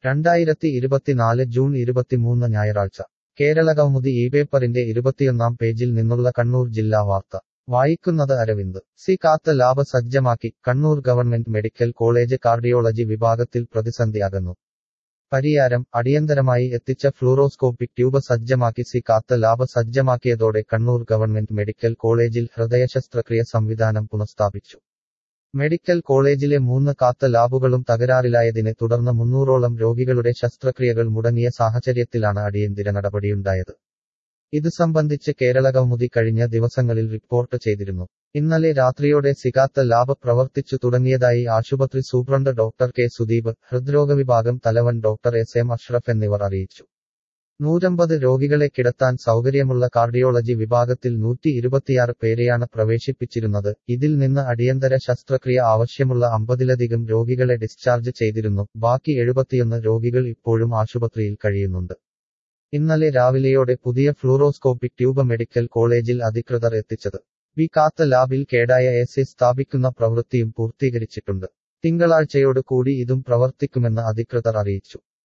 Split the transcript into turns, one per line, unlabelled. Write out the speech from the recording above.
2024 June 23 ഞായറാഴ്ച കേരളകൗമുദി പേപ്പറിന്റെ 21-ാം പേജിൽ നിന്നുള്ള കണ്ണൂർ ജില്ലാ വാർത്ത വായിക്കുന്നത് അരവിന്ദ് കാത്ത് ലാബ് സജ്ജമാക്കി Kannur government medical college cardiology വിഭാഗത്തിൽ പ്രതിസന്ധി അകന്നു. പരിയാരം അടിയന്തരമായി എത്തിച്ച ഫ്ലൂറോസ്കോപ്പിക് ട്യൂബ് സജ്ജമാക്കി കാത്ത് ലാബ് സജ്ജമാക്കിയതോടെ കണ്ണൂർ ഗവൺമെന്റ് മെഡിക്കൽ കോളേജിൽ ഹൃദയശസ്ത്രക്രിയ സംവിധാനം പുനഃസ്ഥാപിച്ചു. മെഡിക്കൽ കോളേജിലെ 3 കാത്ത് ലാബുകളും തകരാറിലായതിനെ തുടർന്ന് 300ഓളം രോഗികളുടെ ശസ്ത്രക്രിയകൾ മുടങ്ങിയ സാഹചര്യത്തിലാണ് അടിയന്തര നടപടിയുണ്ടായത്. ഇതു സംബന്ധിച്ച് കേരളകൗമുദി കഴിഞ്ഞ ദിവസങ്ങളിൽ റിപ്പോർട്ട് ചെയ്തിരുന്നു. ഇന്നലെ രാത്രിയോടെ കാത്ത് ലാബ് പ്രവർത്തിച്ചു തുടങ്ങിയതായി ആശുപത്രി സൂപ്രണ്ട് ഡോക്ടർ കെ സുദീപ്, ഹൃദ്രോഗ വിഭാഗം തലവൻ ഡോക്ടർ എം അഷ്റഫ് എന്നിവർ അറിയിച്ചു. 150 രോഗികളെ കിടത്താൻ സൗകര്യമുള്ള കാർഡിയോളജി വിഭാഗത്തിൽ 126 പേരെയാണ് പ്രവേശിപ്പിച്ചിരുന്നത്. ഇതിൽ നിന്ന് അടിയന്തര ശസ്ത്രക്രിയ ആവശ്യമുള്ള 50ലധികം രോഗികളെ ഡിസ്ചാർജ് ചെയ്തിരുന്നു. ബാക്കി 71 രോഗികൾ ഇപ്പോഴും ആശുപത്രിയിൽ കഴിയുന്നുണ്ട്. ഇന്നലെ രാവിലെയോടെ പുതിയ ഫ്ലൂറോസ്കോപ്പിക് ട്യൂബ് മെഡിക്കൽ കോളേജിൽ അധികൃതർ എത്തിച്ചത്. കാത്ത് ലാബിൽ കേടായ സ്ഥാപിക്കുന്ന പ്രവൃത്തിയും പൂർത്തീകരിച്ചിട്ടുണ്ട്. തിങ്കളാഴ്ചയോട് കൂടി ഇതും പ്രവർത്തിക്കുമെന്ന് അധികൃതർ അറിയിച്ചു.